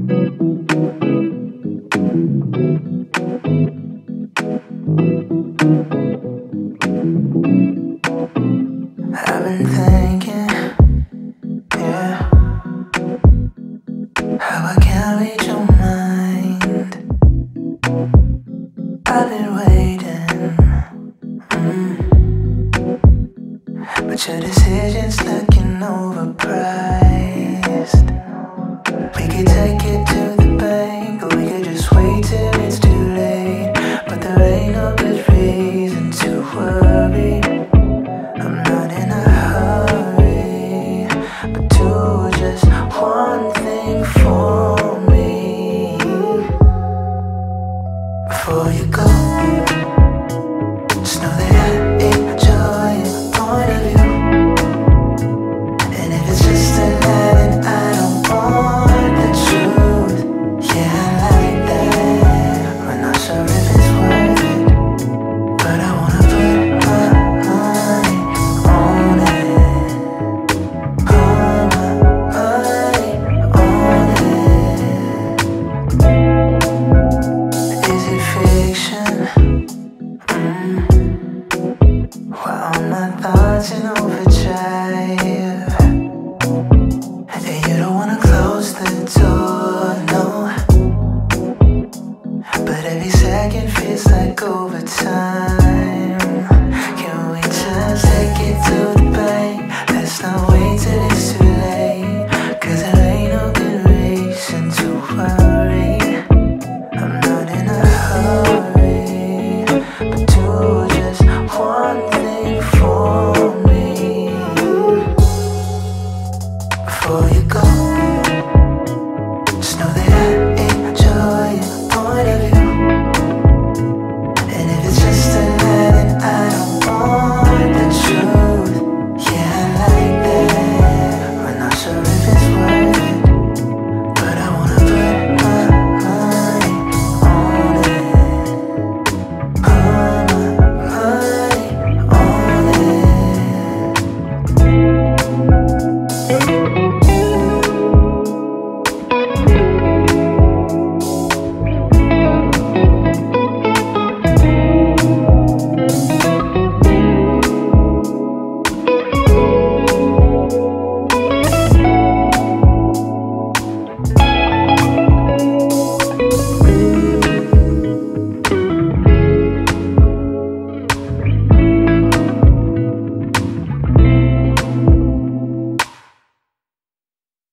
I've been thinking, yeah, how I can't read your mind. I've been waiting, but your decision's looking overpriced. We could take it to the bank, or we could just wait till it's too late. But there ain't no good reason to worry. I'm not in a hurry, but do just one thing for me before you go. Just know that I enjoy your point of view, and if it's just a lie, then I don't want the truth. Yeah, I like that. We're not sure if it's worth it, but I wanna put my money on it. Put my money on it. Is it fiction? Why are my thoughts in overdrive? And you don't wanna close the door, no. But every second feels like overtime. Can we just take it to the bank? Let's not wait till it's too late, 'cause there ain't no good reason to worry. I'm not in a hurry, but do just one thing for me before you go. Just know that